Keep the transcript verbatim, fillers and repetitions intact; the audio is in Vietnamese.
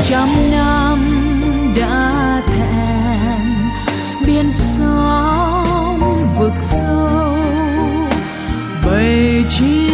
trăm năm đã thẹn biển sóng vực sâu bầy chim